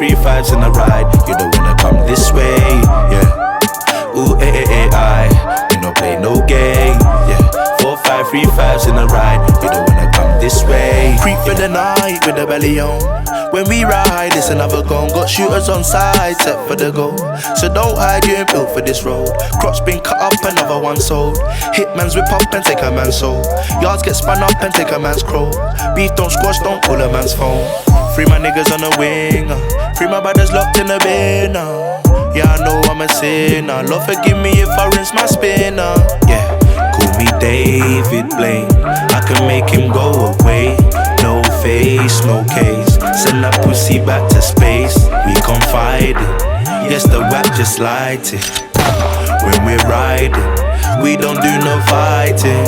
3 5s in the ride, you don't wanna come this way, yeah. Ooh, I, you don't play no game, yeah. 4 5 3 5s in the ride, you don't wanna come this way. Creep for the night with the belly on. When we ride, it's another gun. Got shooters on side, set for the goal. So don't hide, you ain't built for this road. Crops been cut up, another one sold. Hitmans whip up and take a man's soul. Yards get spun up and take a man's crow. Beef don't squash, don't call a man's phone. Free my niggas on the wing, free my brothers locked in the bin, yeah, I know I'm a sinner. Lord forgive me if I rinse my spinner. Yeah, call me David Blaine. I can make him go away. No face, no case. Send that pussy back to space. We confided. Yes, the whack just lighted. When we're riding, we don't do no fighting.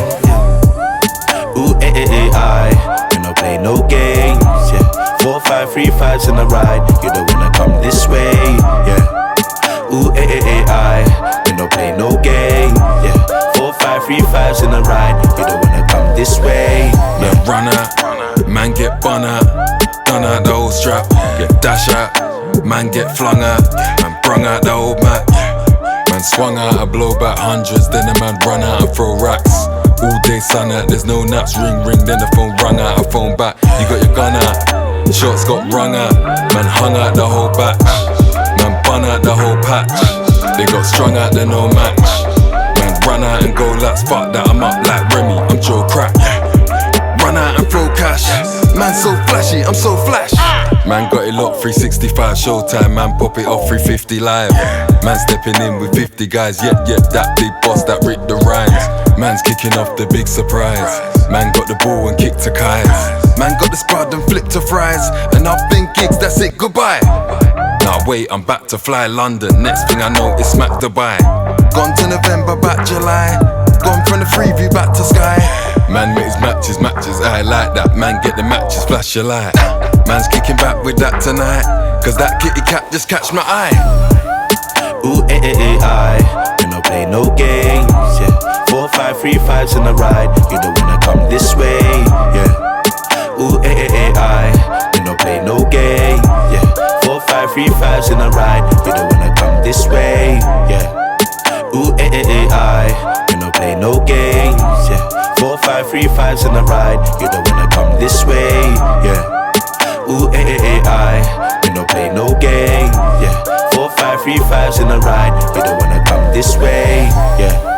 Ooh, I, you don't play no games. Yeah, 4 5 3 5s in the ride. You don't wanna come this way. Yeah. Ooh, I, you don't play no game, yeah. 4 5 3 5s in the ride, you don't wanna come this way, yeah. Man run out, man get bun out, done out the whole strap, get dash out, man get flung out, man brung out the whole mat, man swung out, I blow back hundreds, then the man run out and throw racks. All day sun out, there's no naps, ring ring, then the phone rung out, I phone back, you got your gun out, shots got rung out, man hung out the whole batch. Man bun out the whole patch. They got strung out, they're no match. Man run out and go laps, fuck that, I'm up like Remy, I'm Joe Crack. Run out and throw cash. Man so flashy, I'm so flash. Man got it locked 365 showtime, man pop it off 350 live. Man stepping in with 50 guys, yep, that big boss that ripped the rhymes. Man's kicking off the big surprise. Man got the ball and kicked to Kais. Man got the spud and flipped to fries. And I've been gigs, that's it, goodbye. Now wait, I'm back to fly London. Next thing I know, it's smack Dubai. Gone to November, back July. Gone from the Freeview back to Sky. Man makes matches, I like that. Man get the matches, flash your light. Man's kicking back with that tonight. Cause that kitty cat just catch my eye. Ooh, I, you don't play no games, yeah. 4 5 3 5s in the ride, you don't wanna come this way, yeah. Ooh, I, you don't play no games, yeah. 4 5 3 5s in the ride, you don't wanna come this way, yeah. Ooh, I, you don't play no games, yeah. 4 5 3 5s in the ride, you don't wanna come this way, yeah. Ooh, I, you don't play no games, yeah. 4 5 3 5s in the ride, you don't wanna come this way, yeah.